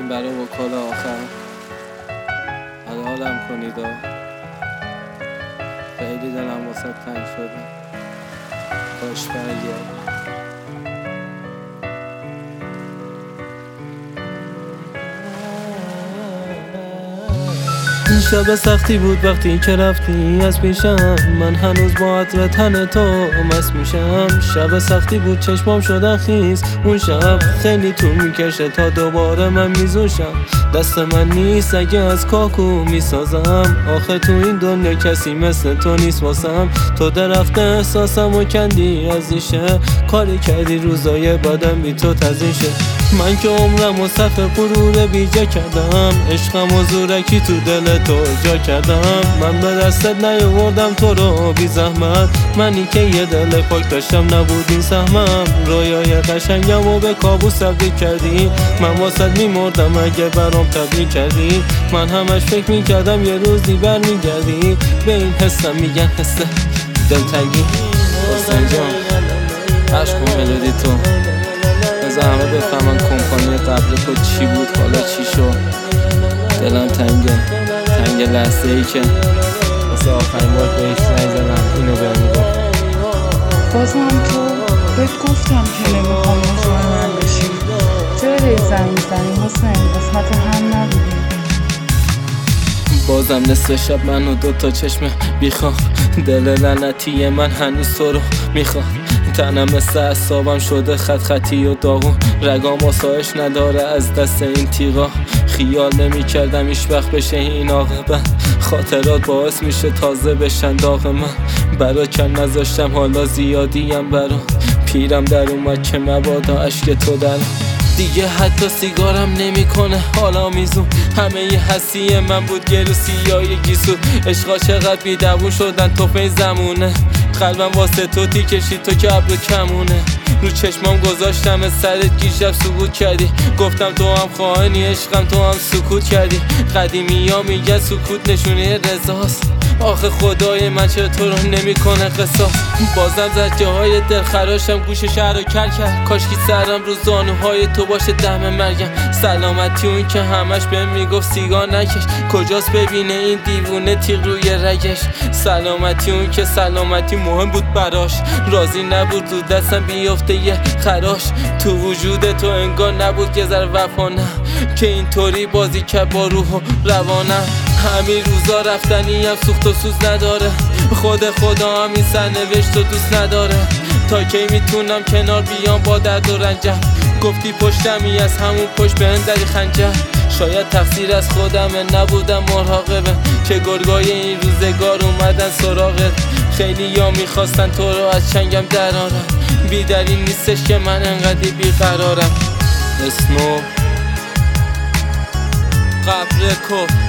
برای وکال آخر حلالم کنید و خیلی دلم واسه تنگ شده، کاش برگردی. شب سختی بود وقتی که رفتی از پیشم، من هنوز با عطر تن تو مست میشم. شب سختی بود چشمام شدن خیس، اون شب خیلی طول میکشه تا دوباره من میزوشم. دست من نیست اگه از کاکو میسازم، آخه تو این دنیا کسی مثل تو نیست واسم. تو درخت احساسم و کندی از ریشه، کاری کردی روزای بدم بی تو تزیشه. من که عمرم و صف غرور بیجا کردم، عشقم و زورکی تو دل تو جا کردم. من به دستت نیاوردم تو رو بی زحمت، منی که یه دل پاک داشتم نبود این سهمم. رویای قشنگم و به کابوس تبدیل کردی، من واسد میمردم اگه برام تبدیل کردی. من همش فکر میکردم یه روزی برمیگردی، به این حسم میگن حس دلتنگی. حسین جان عشق و ملودی تو بذار همه بفهمن کمپانی قبل تو چی بود حالا چی شد. دلم تنگ لحظه ای که واسه آخرین بار بهش زنگ زدم اینو بهم گفت. بازم تو بهت گفتم که نمیخوام موضوع من بشی، چرا زنگ میزنی حسین؟ قسمت هم نبودی. بازم نصف شب من و دوتا چشم بیخواب، دل لعنتی من هنوز تو رو میخواد. تنم مثل اعصابم شده خطی و داغون، رگام آسایش نداره از دست این تیغا. خیال نمی کردم ایش وقت بشه این عاقبت، خاطرات باعث میشه تازه بشن داغ من. برا کن نذاشتم حالا زیادیم برا، پیرم در اومد که مبادا عشق تو در دیگه حتی سیگارم نمیکنه حالا میزون. همه ی حسی من بود گروسی یا یه گیسو، عشقا چقدر بیدوون شدن تو این زمونه. قلبم واسه تو تی کشید تو که ابرو کمونه، رو چشمام گذاشتم سرت گیشب سکوت کردی. گفتم تو هم خائنی عشقم تو هم سکوت کردی. قدیمی ها میگن سکوت نشونه رضاست، آخه خدای من چرا تو رو نمیکنه قصاص. بازم زد جاهای دل خراشم گوش شهر رو کرد، کاشکی سرم رو زانوهای تو باشه دم مرگم. سلامتی اون که همش بهم میگفت سیگار نکش، کجاست ببینه این دیوونه تیغ روی رگش. سلامتی اون که سلامتی مهم بود براش، راضی نبود رو دستم بیافته یه خراش. تو وجود تو انگار نبود که ذره وفا نه، که اینطوری بازی که با روح و روانم. همین روزا رفتنی هم سوخت و سوز نداره، خدا همین سرنوشت و دوست نداره. تا کی میتونم کنار بیام با درد و رنجم، گفتی پشتمی از همون پشت به اندری خنجر. شاید تقصیر از خودمه نبودم مراقبه، که گرگای این روزگار اومدن سراغت. خیلی یا میخواستن تو رو از چنگم درارم، بیدلیل نیستش که من انقدی بیقرارم. اسنو قبر کف